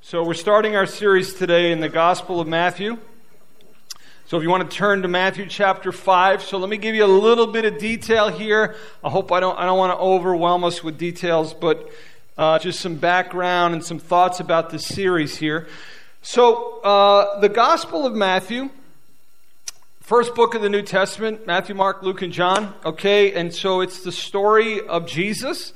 So we're starting our series today in the Gospel of Matthew. So if you want to turn to Matthew chapter 5, so let me give you a little bit of detail here. I hope I don't want to overwhelm us with details, but just some background and some thoughts about this series here. So the Gospel of Matthew, first book of the New Testament, Matthew, Mark, Luke, and John. Okay, and so it's the story of Jesus,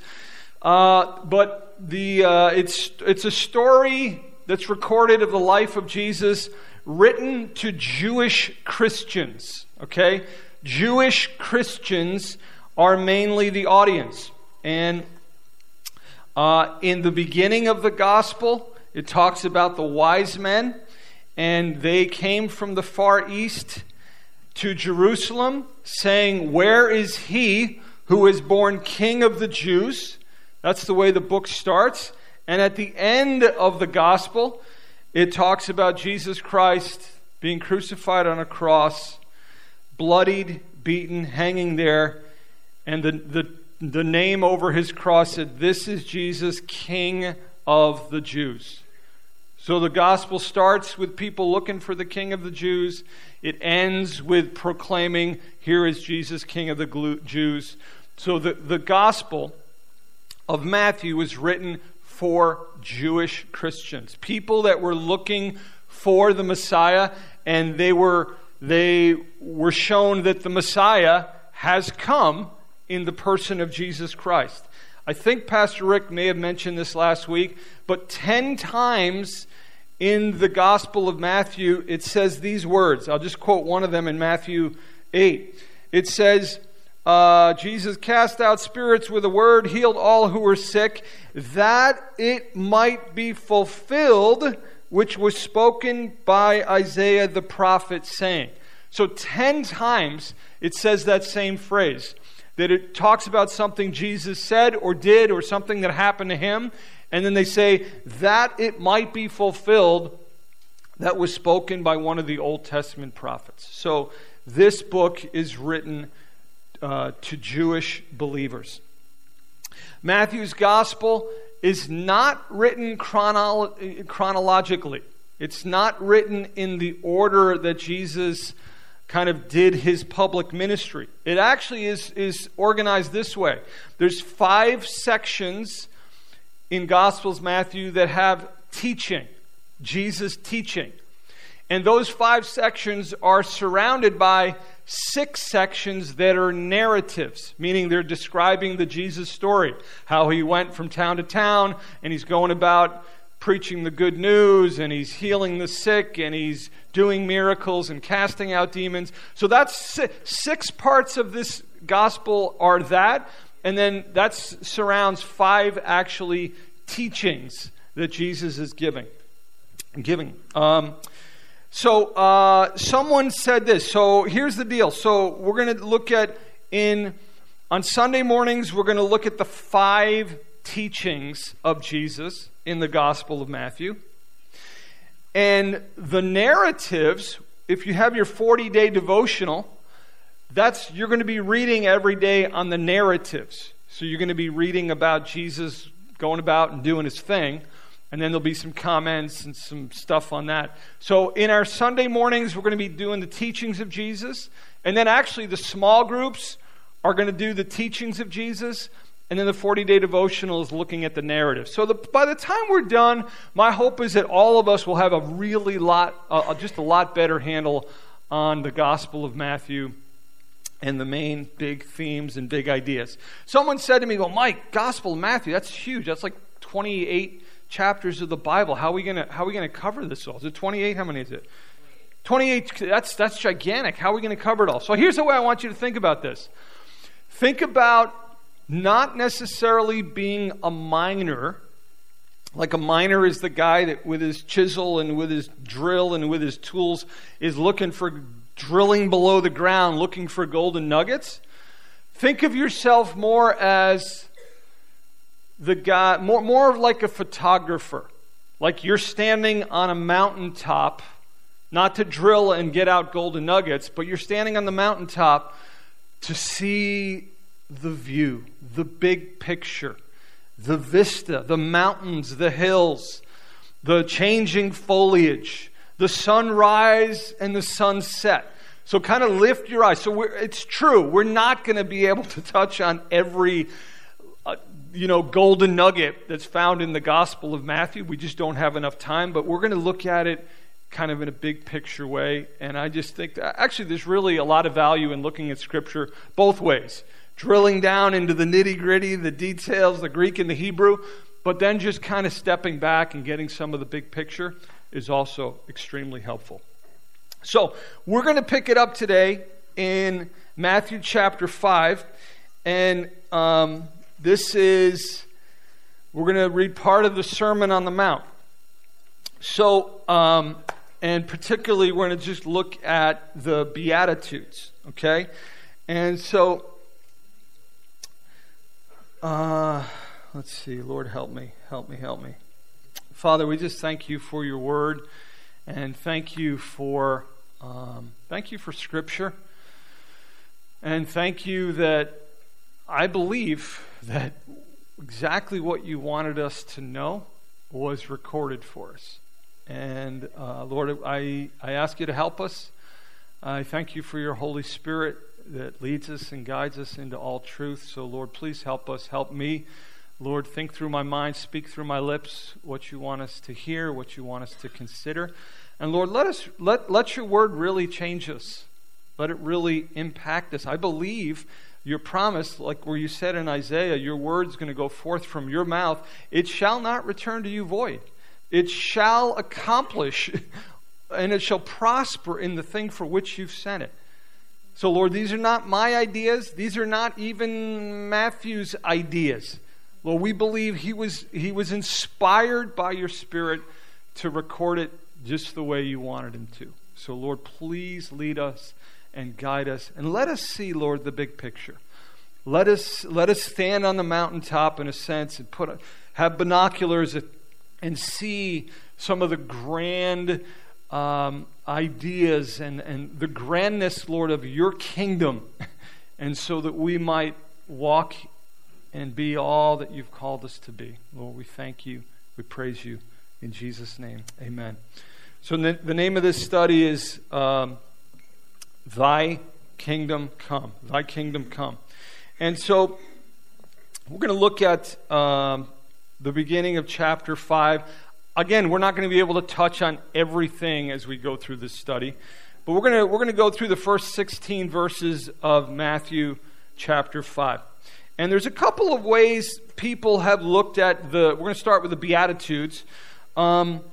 but it's a story that's recorded of the life of Jesus, written to Jewish Christians. Okay, Jewish Christians are mainly the audience, and in the beginning of the gospel, it talks about the wise men, and they came from the far east to Jerusalem, saying, "Where is he who is born King of the Jews?" That's the way the book starts. And at the end of the gospel, it talks about Jesus Christ being crucified on a cross, bloodied, beaten, hanging there, and the name over his cross said, "This is Jesus, King of the Jews." So the gospel starts with people looking for the King of the Jews. It ends with proclaiming, "Here is Jesus, King of the Jews." So the gospel of Matthew was written for Jewish Christians, people that were looking for the Messiah, and they were shown that the Messiah has come in the person of Jesus Christ. I think Pastor Rick may have mentioned this last week, but 10 times in the Gospel of Matthew, it says these words. I'll just quote one of them in Matthew 8. It says, Jesus cast out spirits with a word, healed all who were sick, that it might be fulfilled, which was spoken by Isaiah the prophet, saying. So 10 times it says that same phrase, that it talks about something Jesus said or did or something that happened to him, and then they say that it might be fulfilled that was spoken by one of the Old Testament prophets. So this book is written to Jewish believers. Matthew's gospel is not written chronologically. It's not written in the order that Jesus kind of did his public ministry. It actually is organized this way. There's 5 sections in Gospels Matthew that have teaching, Jesus teaching. And those 5 sections are surrounded by 6 sections that are narratives, meaning they're describing the Jesus story, how he went from town to town, and he's going about preaching the good news, and he's healing the sick, and he's doing miracles and casting out demons. So that's 6 parts of this gospel are that, and then that surrounds 5 actually teachings that Jesus is giving. So someone said this. So here's the deal. So we're going to look at on Sunday mornings, we're going to look at the 5 teachings of Jesus in the Gospel of Matthew. And the narratives, if you have your 40-day devotional, you're going to be reading every day on the narratives. So you're going to be reading about Jesus going about and doing his thing. And then there'll be some comments and some stuff on that. So in our Sunday mornings, we're going to be doing the teachings of Jesus. And then actually the small groups are going to do the teachings of Jesus. And then the 40-day devotional is looking at the narrative. So by the time we're done, my hope is that all of us will have just a lot better handle on the Gospel of Matthew and the main big themes and big ideas. Someone said to me, "Well, Mike, Gospel of Matthew, that's huge. That's like 28 chapters of the Bible. How are we gonna cover this all? Is it 28? How many is it? 28. That's gigantic. How are we going to cover it all?" So here's the way I want you to think about this. Think about not necessarily being a miner. Like a miner is the guy that with his chisel and with his drill and with his tools is looking for drilling below the ground, looking for golden nuggets. Think of yourself more as the guy, more like a photographer. Like you're standing on a mountaintop, not to drill and get out golden nuggets, but you're standing on the mountaintop to see the view, the big picture, the vista, the mountains, the hills. the changing foliage, the sunrise and the sunset. So kind of lift your eyes. So it's true, we're not going to be able to touch on every golden nugget that's found in the Gospel of Matthew. We just don't have enough time, but we're going to look at it kind of in a big picture way. And I just think that actually there's really a lot of value in looking at Scripture both ways. Drilling down into the nitty-gritty, the details, the Greek and the Hebrew, but then just kind of stepping back and getting some of the big picture is also extremely helpful. So we're going to pick it up today in Matthew chapter 5. And we're going to read part of the Sermon on the Mount. So, and particularly we're going to just look at the Beatitudes, okay? And so, let's see, Lord help me. Father, we just thank you for your word, and thank you for Scripture, and thank you that I believe that exactly what you wanted us to know was recorded for us. And Lord, I ask you to help us. I thank you for your Holy Spirit that leads us and guides us into all truth. So Lord, please help us. Help me. Lord, think through my mind, speak through my lips what you want us to hear, what you want us to consider. And Lord, let your word really change us. Let it really impact us. I believe your promise, like where you said in Isaiah, your word's going to go forth from your mouth. It shall not return to you void. It shall accomplish and it shall prosper in the thing for which you've sent it. So Lord, these are not my ideas. These are not even Matthew's ideas. Lord, we believe he was inspired by your Spirit to record it just the way you wanted him to. So Lord, please lead us and guide us. And let us see, Lord, the big picture. Let us stand on the mountaintop in a sense and have binoculars and see some of the grand ideas and the grandness, Lord, of your kingdom. And so that we might walk and be all that you've called us to be. Lord, we thank you. We praise you. In Jesus' name, amen. So the name of this study is Thy Kingdom Come. Thy Kingdom Come. And so we're going to look at the beginning of chapter 5. Again, we're not going to be able to touch on everything as we go through this study, but we're going to go through the first 16 verses of Matthew chapter 5. And there's a couple of ways people have looked at we're going to start with the Beatitudes. Let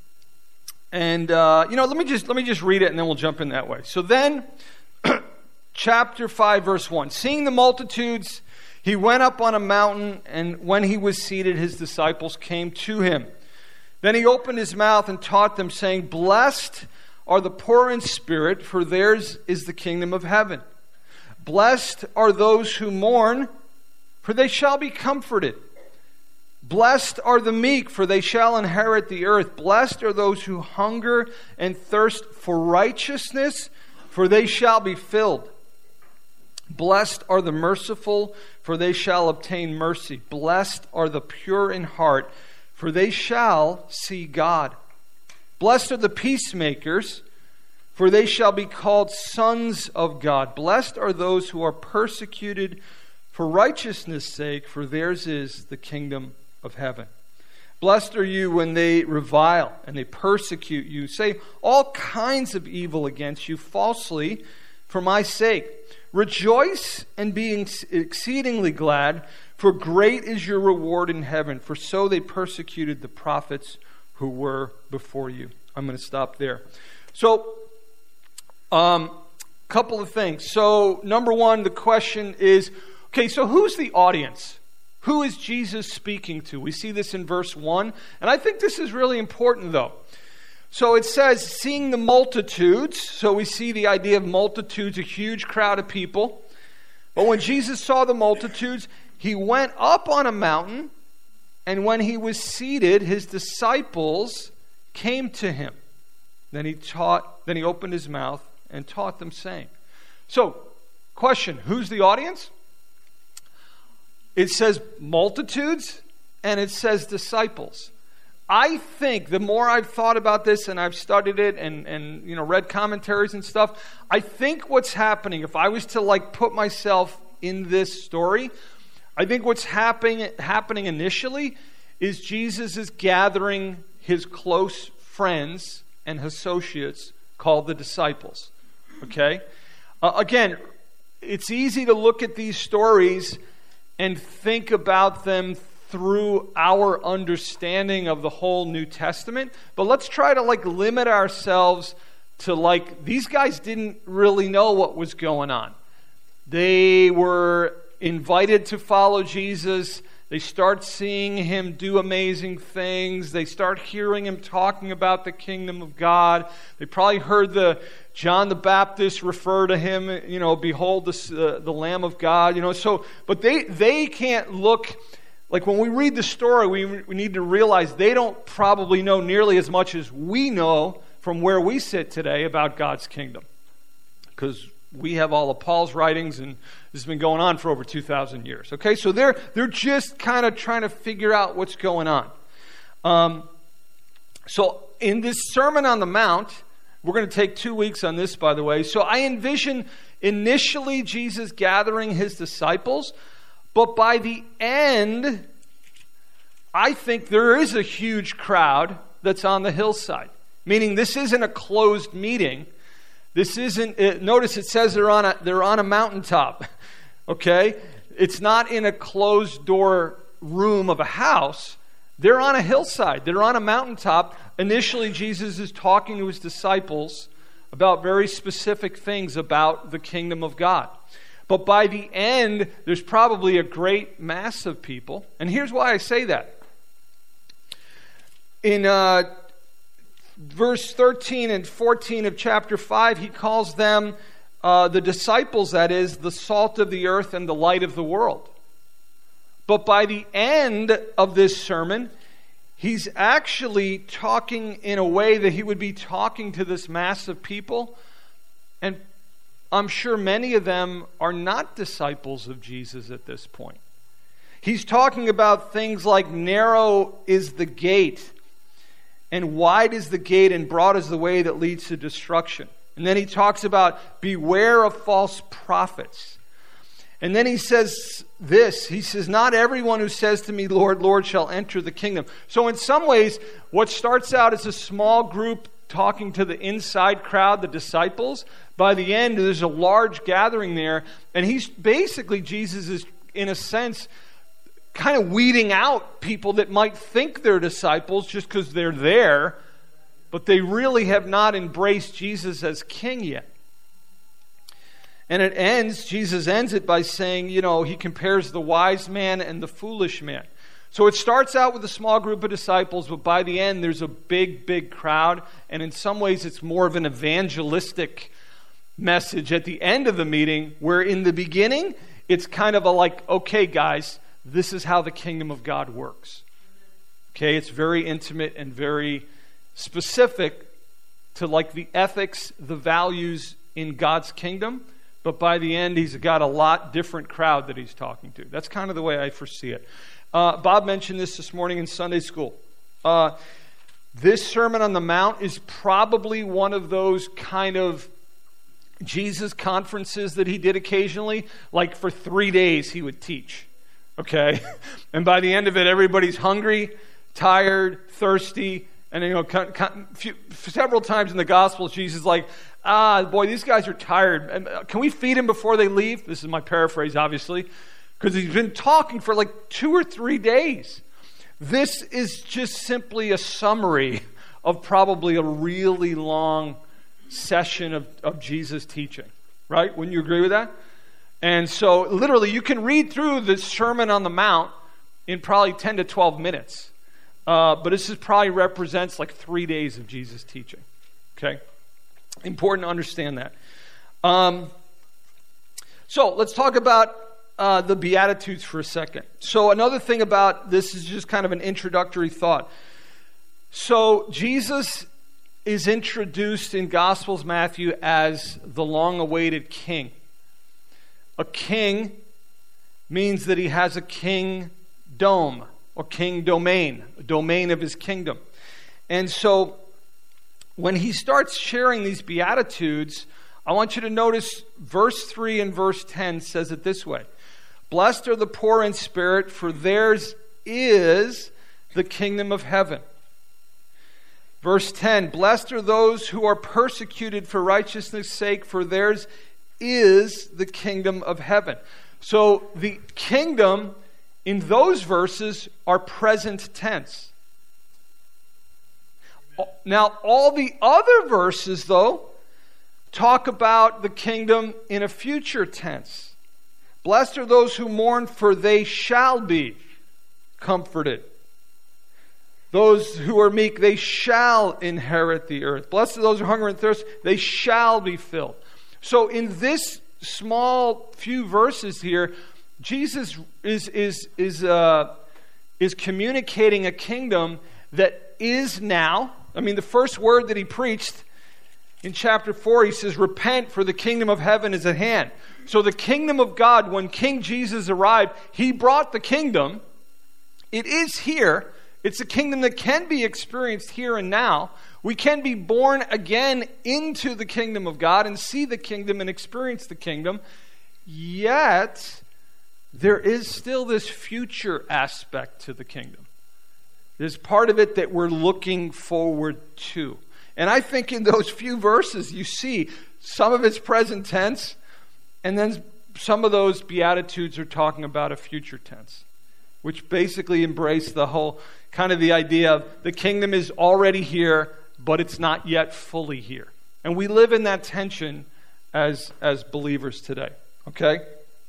me just read it and then we'll jump in that way. So then, chapter 5, verse 1. Seeing the multitudes, he went up on a mountain, and when he was seated, his disciples came to him. Then he opened his mouth and taught them, saying, Blessed are the poor in spirit, for theirs is the kingdom of heaven. Blessed are those who mourn, for they shall be comforted. Blessed are the meek, for they shall inherit the earth. Blessed are those who hunger and thirst for righteousness, for they shall be filled. Blessed are the merciful, for they shall obtain mercy. Blessed are the pure in heart, for they shall see God. Blessed are the peacemakers, for they shall be called sons of God. Blessed are those who are persecuted for righteousness' sake, for theirs is the kingdom of heaven. Blessed are you when they revile and they persecute you, say all kinds of evil against you falsely for my sake. Rejoice and be exceedingly glad, for great is your reward in heaven, for so they persecuted the prophets who were before you. I'm going to stop there. So, couple of things. So, number one, the question is, okay, so who's the audience? Who is Jesus speaking to? We see this in verse 1. And I think this is really important, though. So it says, seeing the multitudes. So we see the idea of multitudes, a huge crowd of people. But when Jesus saw the multitudes, he went up on a mountain. And when he was seated, his disciples came to him. Then he opened his mouth and taught them, saying. So, question, who's the audience? It says multitudes and it says disciples. I think the more I've thought about this and I've studied it and read commentaries and stuff, I think what's happening, if I was to put myself in this story, I think what's happening initially is Jesus is gathering his close friends and associates called the disciples. Okay? Again, it's easy to look at these stories and think about them through our understanding of the whole New Testament. But let's try to limit ourselves to these guys didn't really know what was going on. They were invited to follow Jesus. They start seeing him do amazing things. They start hearing him talking about the kingdom of God. They probably heard John the Baptist refer to him, behold the Lamb of God. But they can't look. When we read the story, we need to realize they don't probably know nearly as much as we know from where we sit today about God's kingdom. Because we have all of Paul's writings, and this has been going on for over 2,000 years. Okay, so they're just kind of trying to figure out what's going on. So in this Sermon on the Mount, we're going to take 2 weeks on this, by the way. So I envision initially Jesus gathering his disciples, but by the end, I think there is a huge crowd that's on the hillside. Meaning this isn't a closed meeting. This isn't. Notice it says they're on a mountaintop. Okay, it's not in a closed door room of a house. They're on a hillside. They're on a mountaintop. Initially, Jesus is talking to his disciples about very specific things about the kingdom of God. But by the end, there's probably a great mass of people. And here's why I say that. In verse 13 and 14 of chapter 5, he calls them, the disciples, that is, the salt of the earth and the light of the world. But by the end of this sermon, he's actually talking in a way that he would be talking to this mass of people. And I'm sure many of them are not disciples of Jesus at this point. He's talking about things like narrow is the gate, and wide is the gate, and broad is the way that leads to destruction. And then he talks about beware of false prophets. And then he says this, he says, not everyone who says to me, Lord, Lord, shall enter the kingdom. So in some ways, what starts out as a small group talking to the inside crowd, the disciples, by the end, there's a large gathering there. And Jesus is, in a sense, kind of weeding out people that might think they're disciples just because they're there, but they really have not embraced Jesus as king yet. And Jesus ends it by saying, he compares the wise man and the foolish man. So it starts out with a small group of disciples, but by the end, there's a big, big crowd. And in some ways, it's more of an evangelistic message at the end of the meeting, where in the beginning, it's kind of okay, guys, this is how the kingdom of God works. Okay, it's very intimate and very specific to the ethics, the values in God's kingdom. But by the end, he's got a lot different crowd that he's talking to. That's kind of the way I foresee it. Bob mentioned this morning in Sunday school. This Sermon on the Mount is probably one of those kind of Jesus conferences that he did occasionally. For 3 days he would teach. Okay? And by the end of it, everybody's hungry, tired, thirsty. And several times in the Gospels, Jesus is like, boy, these guys are tired. Can we feed them before they leave? This is my paraphrase, obviously. Because he's been talking for 2 or 3 days. This is just simply a summary of probably a really long session of Jesus teaching. Right? Wouldn't you agree with that? And so, literally, you can read through the Sermon on the Mount in probably 10 to 12 minutes. But this probably represents 3 days of Jesus teaching. Okay? Important to understand that. So, let's talk about the Beatitudes for a second. So, another thing about this is just kind of an introductory thought. So, Jesus is introduced in Gospels Matthew as the long-awaited king. A king means that he has a kingdom, or king domain, a domain of his kingdom. And so when he starts sharing these Beatitudes, I want you to notice verse 3 and verse 10 says it this way. Blessed are the poor in spirit, for theirs is the kingdom of heaven. Verse 10, blessed are those who are persecuted for righteousness' sake, for theirs is the kingdom of heaven. So the kingdom in those verses are present tense. Now, all the other verses, though, talk about the kingdom in a future tense. Blessed are those who mourn, for they shall be comforted. Those who are meek, they shall inherit the earth. Blessed are those who hunger and thirst, they shall be filled. So in this small few verses here, Jesus is communicating a kingdom that is now. I mean, the first word that he preached in chapter 4, he says, repent, for the kingdom of heaven is at hand. So the kingdom of God, when King Jesus arrived, he brought the kingdom. It is here. It's a kingdom that can be experienced here and now. We can be born again into the kingdom of God and see the kingdom and experience the kingdom. Yet, there is still this future aspect to the kingdom. There's part of it that we're looking forward to. And I think in those few verses, you see some of it's present tense, and then some of those Beatitudes are talking about a future tense, which basically embrace the whole kind of the idea of the kingdom is already here, but it's not yet fully here. And we live in that tension as believers today. Okay?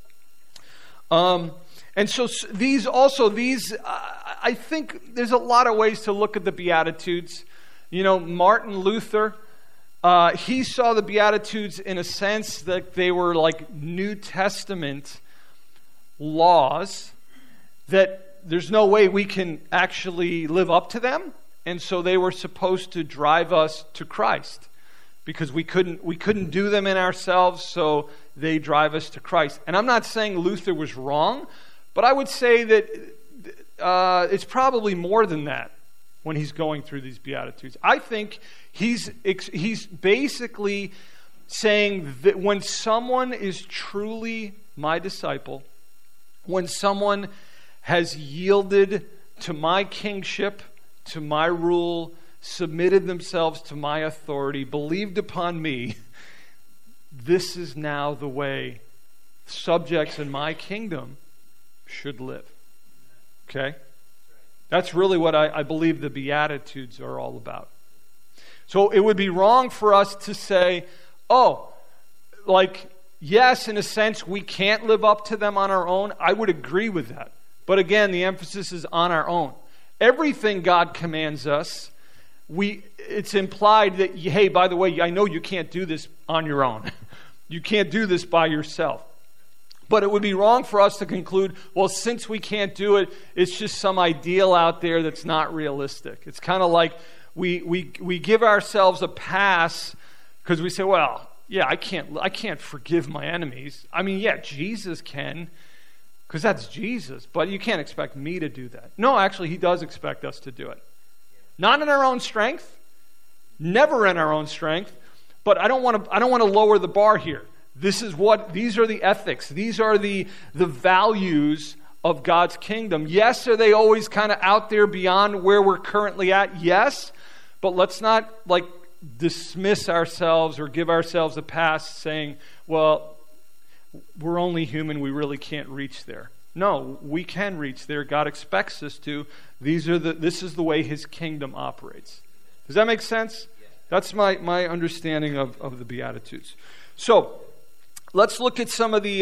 And so these, I think there's a lot of ways to look at the Beatitudes. You know, Martin Luther, he saw the Beatitudes in a sense that they were like New Testament laws that there's no way we can actually live up to them. And so they were supposed to drive us to Christ because we couldn't do them in ourselves, so they drive us to Christ. And I'm not saying Luther was wrong, but I would say that it's probably more than that when he's going through these Beatitudes. I think he's basically saying that when someone is truly my disciple, when someone has yielded to my kingship, to my rule, submitted themselves to my authority, believed upon me, this is now the way subjects in my kingdom should live. Okay? That's really what I believe the Beatitudes are all about. So it would be wrong for us to say, yes, in a sense, we can't live up to them on our own. I would agree with that. But again, the emphasis is on our own. Everything God commands us, it's implied that, hey, by the way, I know you can't do this on your own. You can't do this by yourself. But it would be wrong for us to conclude, well, since we can't do it, it's just some ideal out there that's not realistic. It's kind of like we give ourselves a pass because we say, well, yeah, I can't forgive my enemies. I mean, yeah, Jesus can, because that's Jesus, but you can't expect me to do that. No, actually, he does expect us to do it. Not in our own strength, never in our own strength, but I don't want to lower the bar here. These are the ethics. These are the values of God's kingdom. Yes, are they always kind of out there beyond where we're currently at? Yes, but let's not dismiss ourselves or give ourselves a pass saying, well, we're only human, we really can't reach there. No, we can reach there. God expects us to. This is the way his kingdom operates. Does that make sense? That's my understanding of the Beatitudes. So, let's look at some of the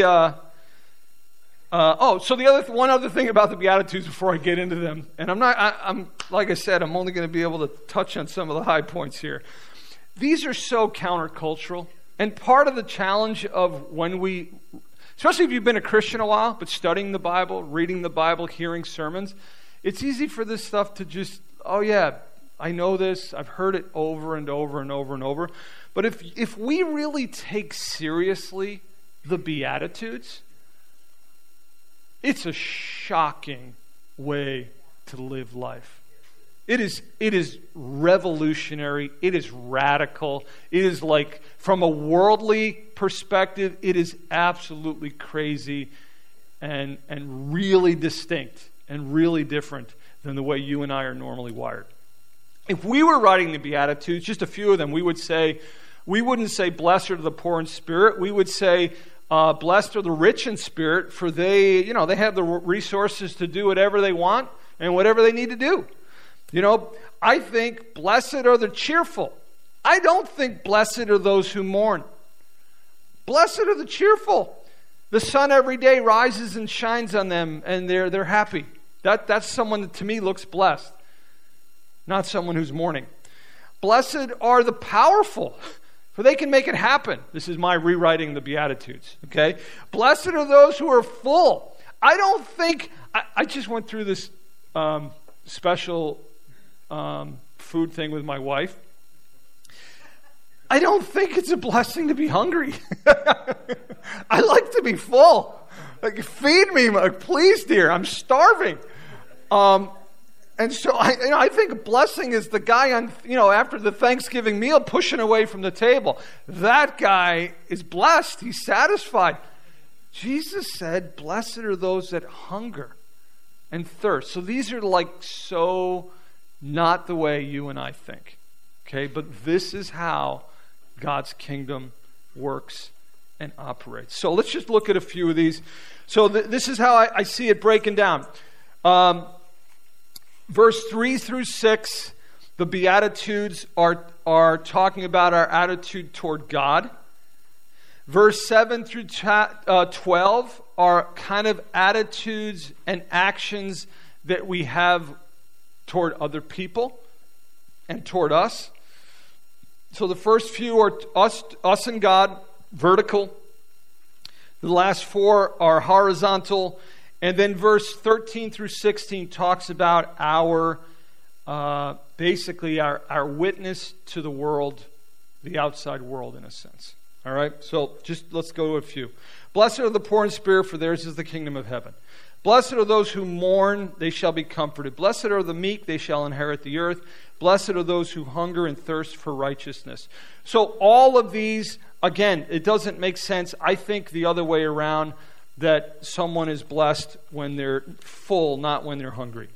one other thing about the Beatitudes before I get into them. And I'm like I said, I'm only going to be able to touch on some of the high points here. These are so countercultural. And part of the challenge of especially if you've been a Christian a while, but studying the Bible, reading the Bible, hearing sermons, it's easy for this stuff to just, oh yeah, I know this, I've heard it over and over and over and over. But if we really take seriously the Beatitudes, it's a shocking way to live life. It is revolutionary. It is radical. It is like, from a worldly perspective, it is absolutely crazy and really distinct and really different than the way you and I are normally wired. If we were writing the Beatitudes, just a few of them, we wouldn't say, blessed are the poor in spirit. We would say, blessed are the rich in spirit, for they have the resources to do whatever they want and whatever they need to do. I think blessed are the cheerful. I don't think blessed are those who mourn. Blessed are the cheerful. The sun every day rises and shines on them, and they're happy. That's someone that to me looks blessed, not someone who's mourning. Blessed are the powerful, for they can make it happen. This is my rewriting the Beatitudes, okay? Blessed are those who are full. I just went through this special food thing with my wife. I don't think it's a blessing to be hungry. I like to be full. Like, feed me, please, dear. I'm starving. And so I think a blessing is the guy after the Thanksgiving meal pushing away from the table. That guy is blessed. He's satisfied. Jesus said, blessed are those that hunger and thirst. So these are so not the way you and I think. Okay, but this is how God's kingdom works and operates. So let's just look at a few of these. So this is how I see it breaking down. Verse 3 through 6, the Beatitudes are talking about our attitude toward God. Verse 7 through 12 are kind of attitudes and actions that we have toward other people and toward us. So the first few are us and God, vertical. The last four are horizontal. And then verse 13 through 16 talks about our witness to the world, the outside world in a sense. All right, so just let's go to a few. Blessed are the poor in spirit, for theirs is the kingdom of heaven. Blessed are those who mourn, they shall be comforted. Blessed are the meek, they shall inherit the earth. Blessed are those who hunger and thirst for righteousness. So all of these, again, it doesn't make sense. I think the other way around, that someone is blessed when they're full, not when they're hungry.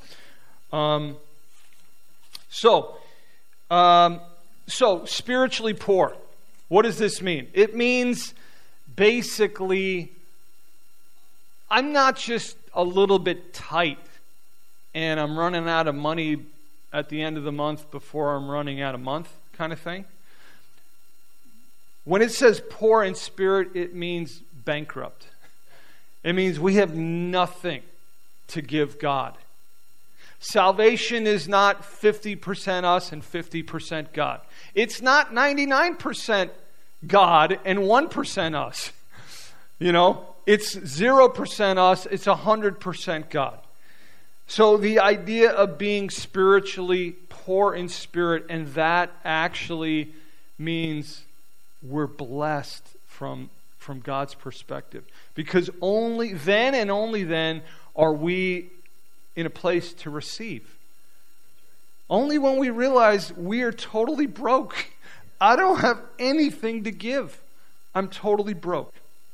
So spiritually poor. What does this mean? It means basically, I'm not just a little bit tight and I'm running out of money at the end of the month before I'm running out of month kind of thing. When it says poor in spirit, it means bankrupt. It means we have nothing to give God. Salvation is not 50% us and 50% God. It's not 99% God and 1% us. It's 0% us, it's 100% God. So the idea of being spiritually poor in spirit, and that actually means we're blessed from God's perspective. Because only then and only then are we in a place to receive. Only when we realize we are totally broke. I don't have anything to give. I'm totally broke.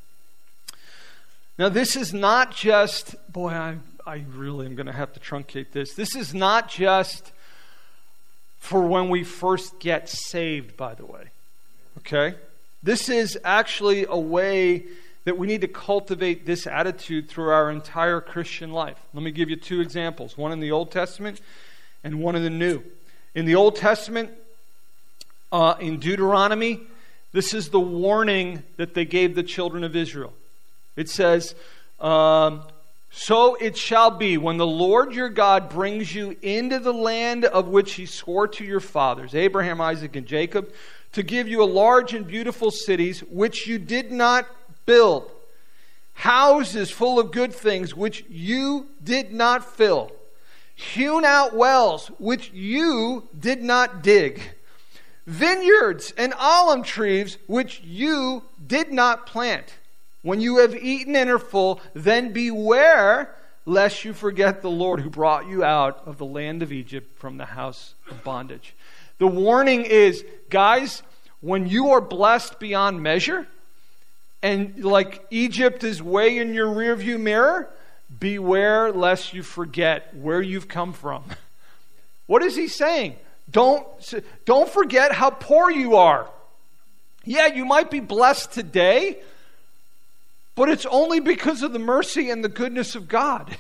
Now this is not just, I really am going to have to truncate this. This is not just for when we first get saved, by the way. Okay? This is actually a way that we need to cultivate this attitude through our entire Christian life. Let me give you two examples, one in the Old Testament and one in the New. In the Old Testament, in Deuteronomy, this is the warning that they gave the children of Israel. It says, so it shall be when the Lord your God brings you into the land of which he swore to your fathers, Abraham, Isaac, and Jacob, to give you a large and beautiful cities which you did not build, houses full of good things which you did not fill, hewn out wells which you did not dig, vineyards and olive trees which you did not plant. When you have eaten and are full, then beware lest you forget the Lord who brought you out of the land of Egypt from the house of bondage. The warning is, guys, when you are blessed beyond measure, and like Egypt is way in your rearview mirror, beware lest you forget where you've come from. What is he saying? Don't forget how poor you are. Yeah, you might be blessed today, but it's only because of the mercy and the goodness of God.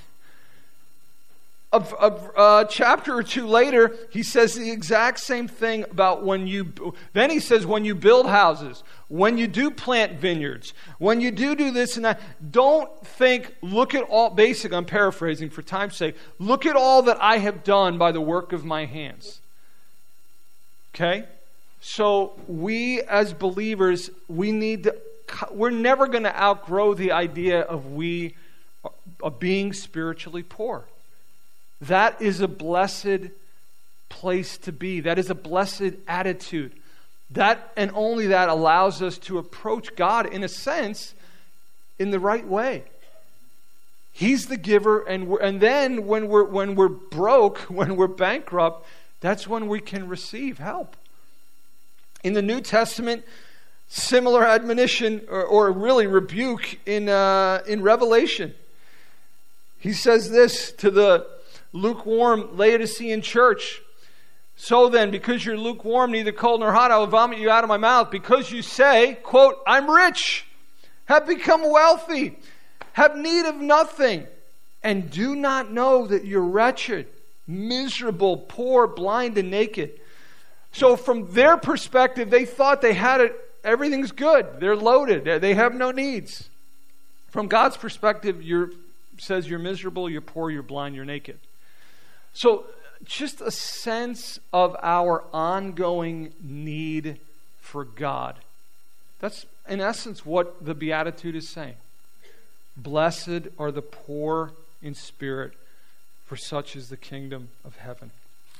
A chapter or two later, he says the exact same thing about when you build houses, when you do plant vineyards, when you do this and that. Don't think, look at all, I'm paraphrasing for time's sake, look at all that I have done by the work of my hands. Okay? So we as believers, we're never going to outgrow the idea of being spiritually poor. That is a blessed place to be. That is a blessed attitude. That and only that allows us to approach God, in a sense, in the right way. He's the giver, and then when we're broke, when we're bankrupt, that's when we can receive help. In the New Testament, similar admonition or really rebuke in Revelation. He says this to the lukewarm Laodicean church. So then, because you're lukewarm, neither cold nor hot, I will vomit you out of my mouth. Because you say, quote, I'm rich, have become wealthy, have need of nothing, and do not know that you're wretched, miserable, poor, blind, and naked. So from their perspective, they thought they had it. Everything's good. They're loaded. They have no needs. From God's perspective, says you're miserable, you're poor, you're blind, you're naked. So just a sense of our ongoing need for God. That's in essence what the Beatitude is saying. Blessed are the poor in spirit, for such is the kingdom of heaven.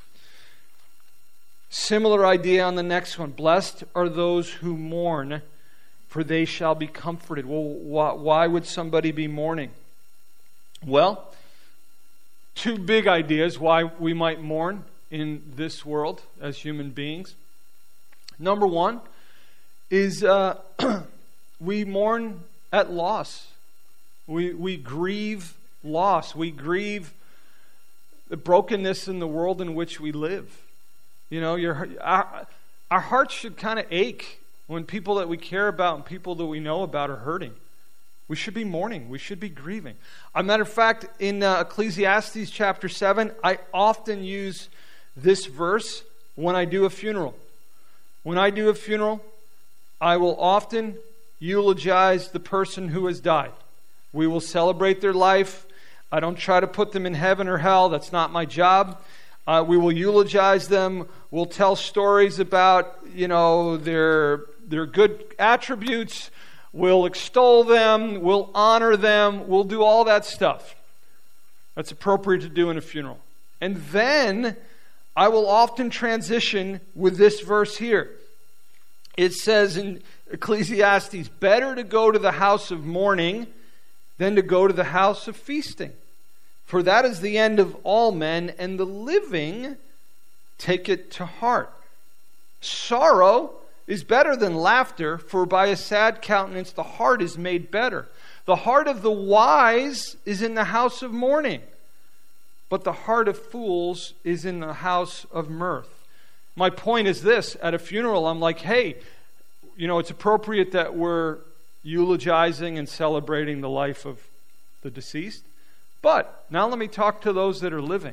Similar idea on the next one. Blessed are those who mourn, for they shall be comforted. Well, why would somebody be mourning? Well, two big ideas why we might mourn in this world as human beings. Number one is we mourn at loss. We grieve loss. We grieve the brokenness in the world in which we live. You know, our hearts should kind of ache when people that we care about and people that we know about are hurting. We should be mourning. We should be grieving. As a matter of fact, in Ecclesiastes chapter 7, I often use this verse when I do a funeral. When I do a funeral, I will often eulogize the person who has died. We will celebrate their life. I don't try to put them in heaven or hell. That's not my job. We will eulogize them. We'll tell stories about, their good attributes. We'll extol them. We'll honor them. We'll do all that stuff. That's appropriate to do in a funeral. And then I will often transition with this verse here. It says in Ecclesiastes, better to go to the house of mourning than to go to the house of feasting. For that is the end of all men, and the living take it to heart. Sorrow is better than laughter, for by a sad countenance the heart is made better. The heart of the wise is in the house of mourning, but the heart of fools is in the house of mirth. My point is this: at a funeral, I'm like, hey, it's appropriate that we're eulogizing and celebrating the life of the deceased. But now let me talk to those that are living.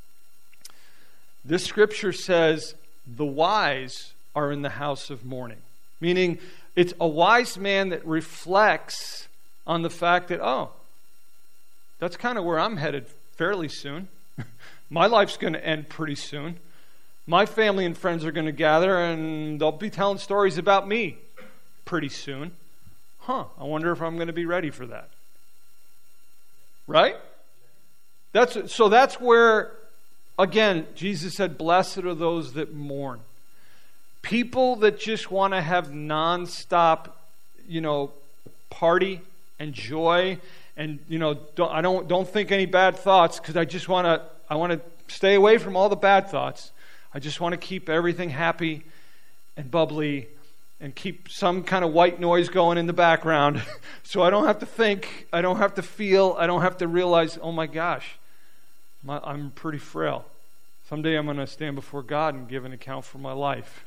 This scripture says the wise are in the house of mourning. Meaning it's a wise man that reflects on the fact that, that's kind of where I'm headed fairly soon. My life's going to end pretty soon. My family and friends are going to gather and they'll be telling stories about me pretty soon. I wonder if I'm going to be ready for that. Right? That's where, again, Jesus said, blessed are those that mourn. People that just want to have nonstop, party and joy and don't think any bad thoughts, because I want to stay away from all the bad thoughts. I just want to keep everything happy and bubbly and keep some kind of white noise going in the background so I don't have to think, I don't have to feel, I don't have to realize, oh my gosh, I'm pretty frail. Someday I'm going to stand before God and give an account for my life,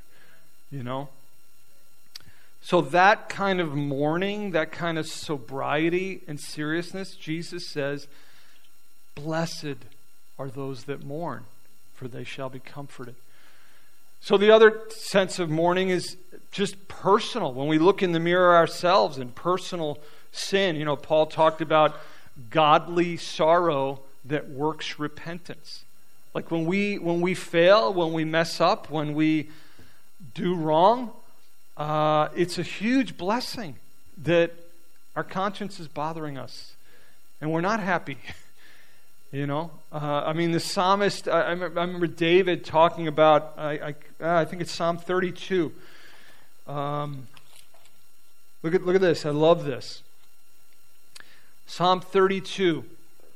So that kind of mourning, that kind of sobriety and seriousness, Jesus says, blessed are those that mourn, for they shall be comforted. So the other sense of mourning is just personal. When we look in the mirror ourselves in personal sin, Paul talked about godly sorrow that works repentance. Like when we fail, when we mess up, when we do wrong, it's a huge blessing that our conscience is bothering us and we're not happy. The psalmist, I remember David talking about, I think it's Psalm 32. Look at this. I love this. Psalm 32,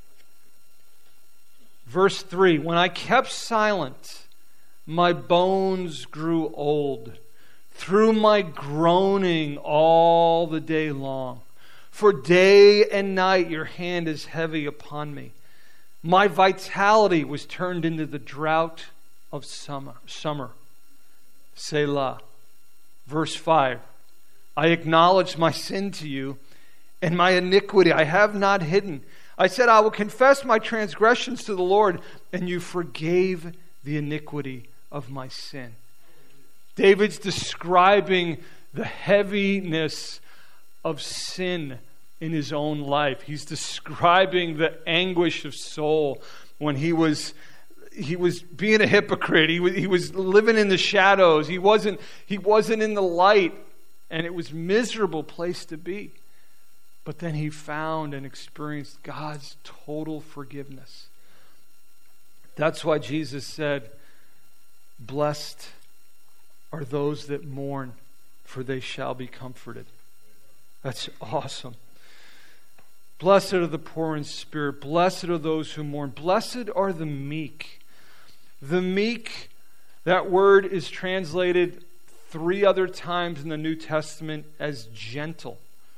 verse 3. When I kept silent, my bones grew old through my groaning all the day long. For day and night your hand is heavy upon me. My vitality was turned into the drought of summer. Selah. Verse 5. I acknowledge my sin to you, and my iniquity I have not hidden. I said, I will confess my transgressions to the Lord, and you forgave the iniquity of my sin. David's describing the heaviness of sin in his own life. He's describing the anguish of soul when he was being a hypocrite. He was living in the shadows. He wasn't in the light, and it was a miserable place to be. But then he found and experienced God's total forgiveness. That's why Jesus said, blessed are those that mourn, for they shall be comforted. That's awesome. Blessed are the poor in spirit. Blessed are those who mourn. Blessed are the meek. The meek, that word is translated 3 other times in the New Testament as gentle.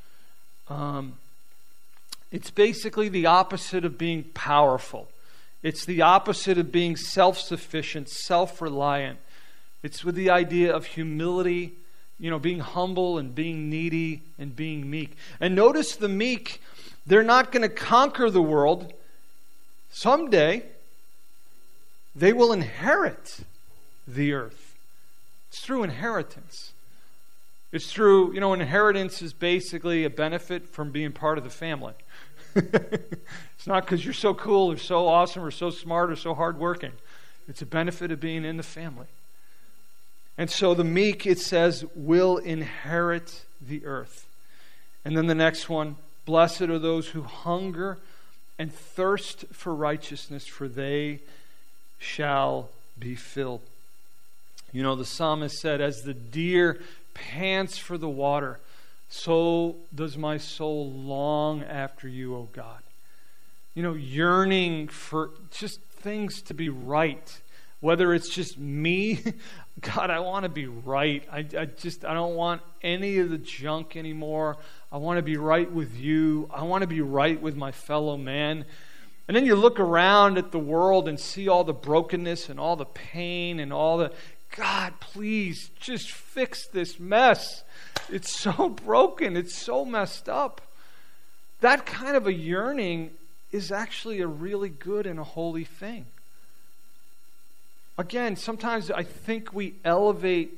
It's basically the opposite of being powerful. It's the opposite of being self-sufficient, self-reliant. It's with the idea of humility, being humble and being needy and being meek. And notice the meek, they're not going to conquer the world. Someday, they will inherit the earth. It's through inheritance. It's through, inheritance is basically a benefit from being part of the family. It's not because you're so cool or so awesome or so smart or so hardworking. It's a benefit of being in the family. And so the meek, it says, will inherit the earth. And then the next one, blessed are those who hunger and thirst for righteousness, for they shall be filled. The psalmist said, as the deer pants for the water, so does my soul long after you, O God. Yearning for just things to be right. Whether it's just me, God, I want to be right. I don't want any of the junk anymore. I want to be right with you. I want to be right with my fellow man. And then you look around at the world and see all the brokenness and all the pain and all the, God, please just fix this mess. It's so broken. It's so messed up. That kind of a yearning is actually a really good and a holy thing. Again, sometimes I think we elevate.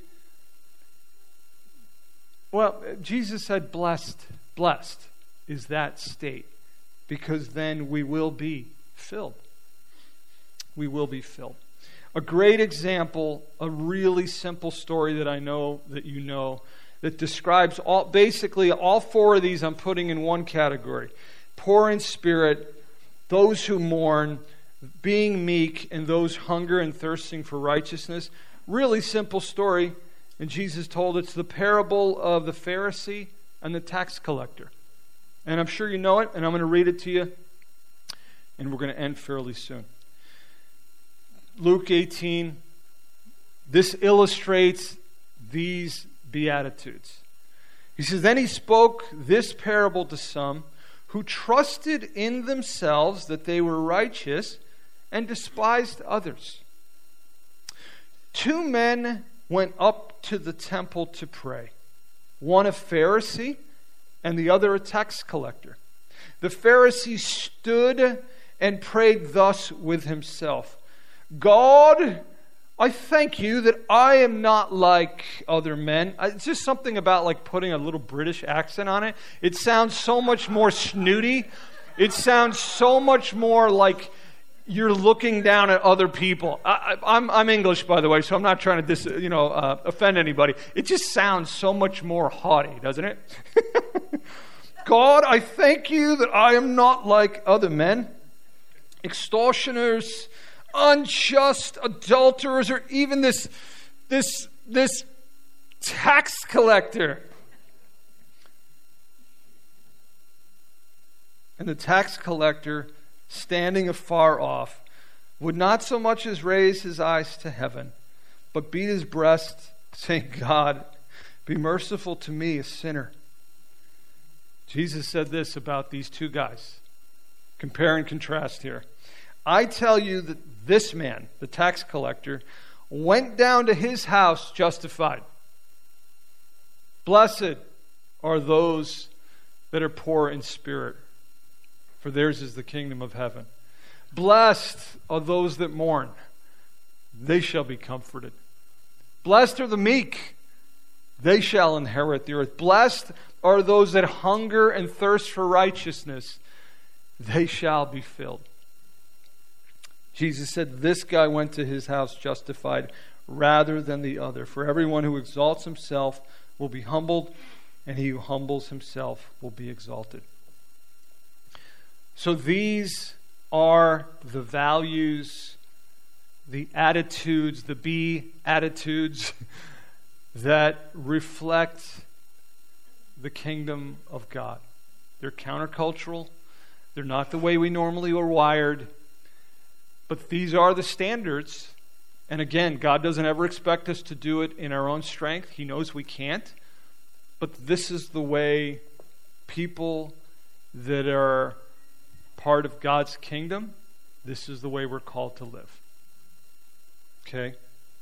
Well, Jesus said blessed is that state, because then we will be filled. We will be filled. A great example, a really simple story that I know that you know, that describes basically all 4 of these I'm putting in one category. Poor in spirit, those who mourn, being meek, and those hunger and thirsting for righteousness. Really simple story. And Jesus told it's the parable of the Pharisee and the tax collector. And I'm sure you know it, and I'm going to read it to you, and we're going to end fairly soon. Luke 18, this illustrates these Beatitudes. He says, then he spoke this parable to some who trusted in themselves that they were righteous and despised others. 2 men went up to the temple to pray, one a Pharisee and the other a tax collector. The Pharisee stood and prayed thus with himself, God, I thank you that I am not like other men. It's just something about like putting a little British accent on it. It sounds so much more snooty. It sounds so much more like you're looking down at other people. I'm English, by the way, so I'm not trying to offend anybody. It just sounds so much more haughty, doesn't it? God, I thank you that I am not like other men, extortioners, unjust, adulterers, or even this tax collector. And the tax collector, standing afar off, would not so much as raise his eyes to heaven, but beat his breast, saying, God, be merciful to me, a sinner. Jesus said this about these 2 guys. Compare and contrast here. I tell you that this man, the tax collector, went down to his house justified. Blessed are those that are poor in spirit, for theirs is the kingdom of heaven. Blessed are those that mourn, they shall be comforted. Blessed are the meek, they shall inherit the earth. Blessed are those that hunger and thirst for righteousness, they shall be filled. Jesus said this guy went to his house justified rather than the other. For everyone who exalts himself will be humbled, and he who humbles himself will be exalted. So these are the values, the attitudes, the Beatitudes that reflect the kingdom of God. They're countercultural. They're not the way we normally are wired. But these are the standards. And again, God doesn't ever expect us to do it in our own strength. He knows we can't. But this is the way people that are part of God's kingdom, this is the way we're called to live. Okay?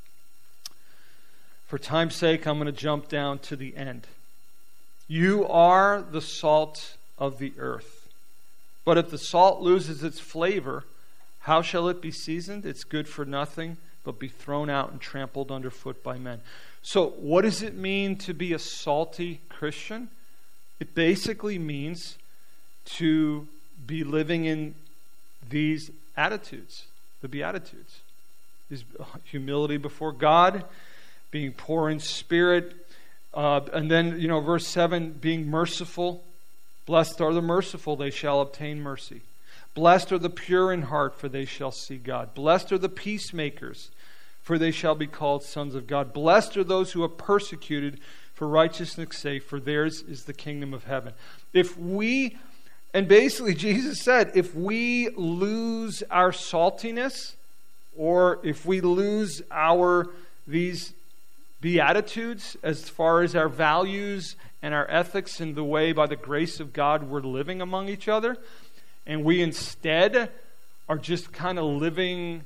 For time's sake, I'm going to jump down to the end. You are the salt of the earth. But if the salt loses its flavor, how shall it be seasoned? It's good for nothing, but be thrown out and trampled underfoot by men. So what does it mean to be a salty Christian? It basically means to be living in these attitudes, the Beatitudes. Is humility before God, being poor in spirit, and then, verse 7, being merciful. Blessed are the merciful, they shall obtain mercy. Blessed are the pure in heart, for they shall see God. Blessed are the peacemakers, for they shall be called sons of God. Blessed are those who are persecuted for righteousness' sake, for theirs is the kingdom of heaven. And basically Jesus said, if we lose our saltiness, or if we lose these Beatitudes as far as our values and our ethics and the way by the grace of God we're living among each other, and we instead are just kind of living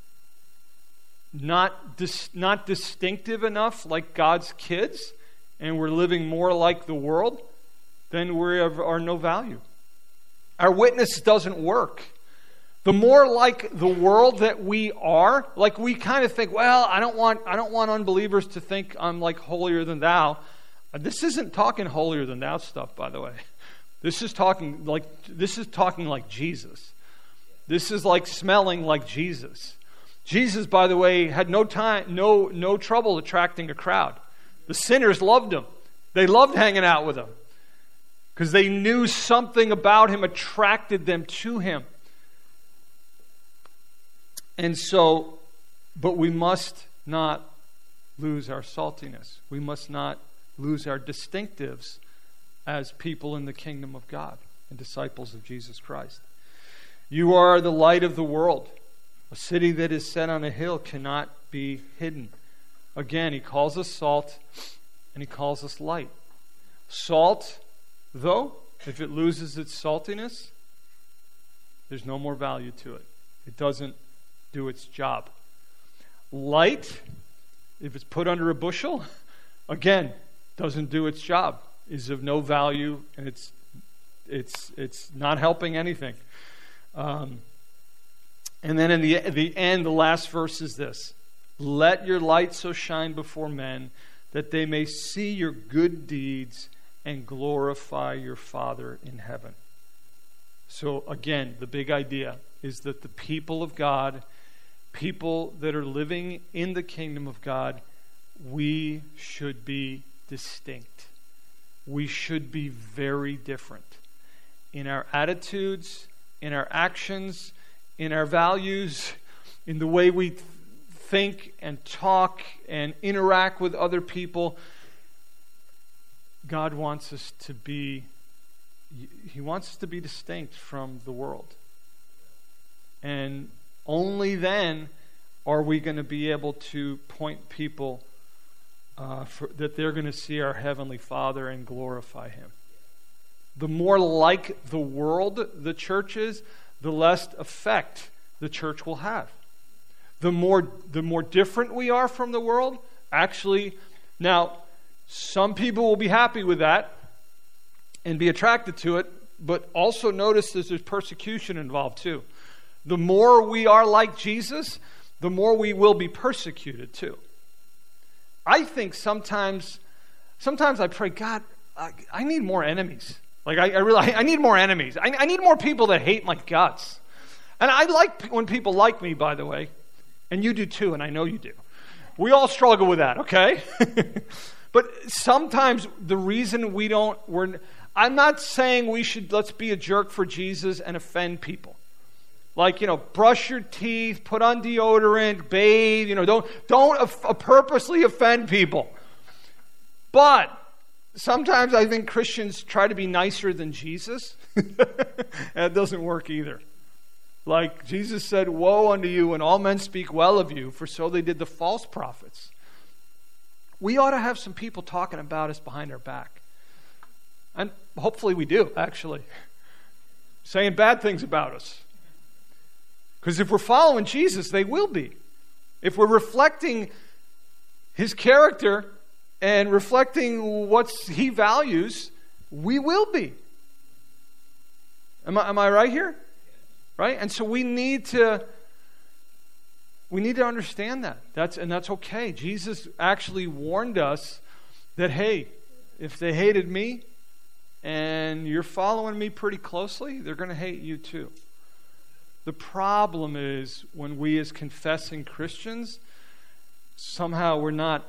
not distinctive enough like God's kids, and we're living more like the world, then we are no value. Our witness doesn't work. The more like the world that we are, like we kind of think, well, I don't want unbelievers to think I'm like holier than thou. This isn't talking holier than thou stuff, by the way. This is talking like Jesus. This is like smelling like Jesus. Jesus, by the way, had no trouble attracting a crowd. The sinners loved him. They loved hanging out with him because they knew something about him attracted them to him. And so, but we must not lose our saltiness. We must not lose our distinctives as people in the kingdom of God and disciples of Jesus Christ. You are the light of the world. A city that is set on a hill cannot be hidden. Again, he calls us salt and he calls us light. Salt, though, if it loses its saltiness, there's no more value to it. It doesn't do its job. Light, if it's put under a bushel, again, doesn't do its job, is of no value, and it's not helping anything. And then in the end, the last verse is this: let your light so shine before men that they may see your good deeds and glorify your Father in heaven. So again, the big idea is that the people of God, people that are living in the kingdom of God, we should be distinct. We should be very different in our attitudes, in our actions, in our values, in the way we think and talk and interact with other people. God wants us to be, He wants us to be distinct from the world. And only then are we going to be able to point people that they're going to see our Heavenly Father and glorify Him. The more like the world the church is, the less effect the church will have. The more different we are from the world, actually, now, some people will be happy with that and be attracted to it, but also notice there's persecution involved too. The more we are like Jesus, the more we will be persecuted too. I think sometimes I pray, God, I need more enemies. Like I need more enemies. I need more people that hate my guts. And I like when people like me, by the way. And you do too, and I know you do. We all struggle with that, okay? But sometimes the reason I'm not saying let's be a jerk for Jesus and offend people. Like, brush your teeth, put on deodorant, bathe, don't purposely offend people. But sometimes I think Christians try to be nicer than Jesus. That doesn't work either. Like Jesus said, woe unto you when all men speak well of you, for so they did the false prophets. We ought to have some people talking about us behind our back. And hopefully we do, actually. Saying bad things about us. Because if we're following Jesus, they will be. If we're reflecting His character and reflecting what He values, we will be. Am I right here? Right? And so we need to understand that. That's okay. Jesus actually warned us that, hey, if they hated me and you're following me pretty closely, they're going to hate you too. The problem is when we as confessing Christians, somehow we're not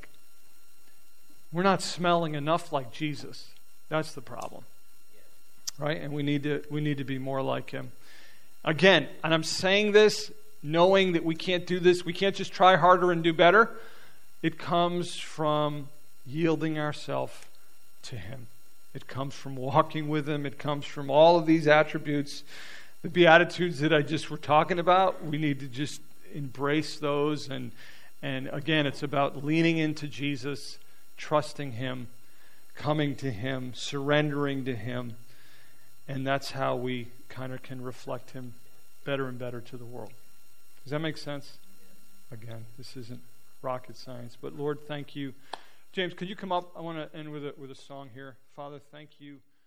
smelling enough like Jesus. That's the problem. Right? And we need to be more like Him. Again, and I'm saying this knowing that we can't do this. We can't just try harder and do better. It comes from yielding ourselves to Him. It comes from walking with Him. It comes from all of these attributes. The Beatitudes that I just were talking about, we need to just embrace those. And again, it's about leaning into Jesus, trusting Him, coming to Him, surrendering to Him. And that's how we kind of can reflect Him better and better to the world. Does that make sense? Again, this isn't rocket science. But Lord, thank you. James, could you come up? I want to end with a song here. Father, thank you.